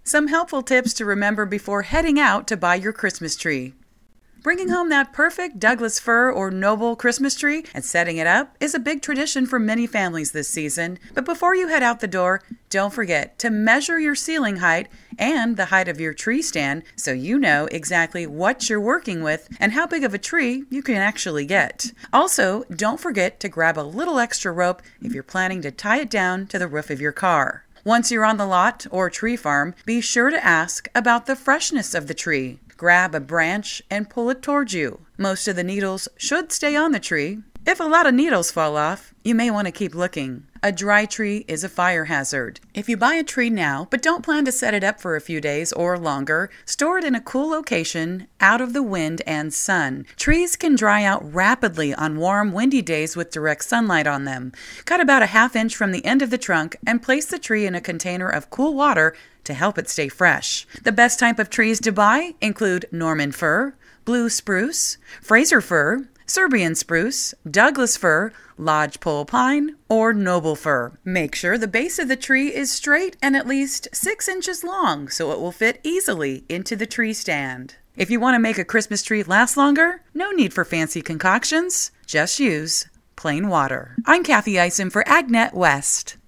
Some helpful tips to remember before heading out to buy your Christmas tree. Bringing home that perfect Douglas fir or noble Christmas tree and setting it up is a big tradition for many families this season. But before you head out the door, don't forget to measure your ceiling height and the height of your tree stand so you know exactly what you're working with and how big of a tree you can actually get. Also, don't forget to grab a little extra rope if you're planning to tie it down to the roof of your car. Once you're on the lot or tree farm, be sure to ask about the freshness of the tree. Grab a branch and pull it towards you. Most of the needles should stay on the tree. If a lot of needles fall off, you may want to keep looking. A dry tree is a fire hazard. If you buy a tree now but don't plan to set it up for a few days or longer, store it in a cool location out of the wind and sun. Trees can dry out rapidly on warm, windy days with direct sunlight on them. Cut about a ½ inch from the end of the trunk and place the tree in a container of cool water to help it stay fresh. The best type of trees to buy include Norman fir, blue spruce, Fraser fir, Serbian spruce, Douglas fir, lodgepole pine, or noble fir. Make sure the base of the tree is straight and at least 6 inches long so it will fit easily into the tree stand. If you want to make a Christmas tree last longer, no need for fancy concoctions. Just use plain water. I'm Kathy Eisen for AgNet West.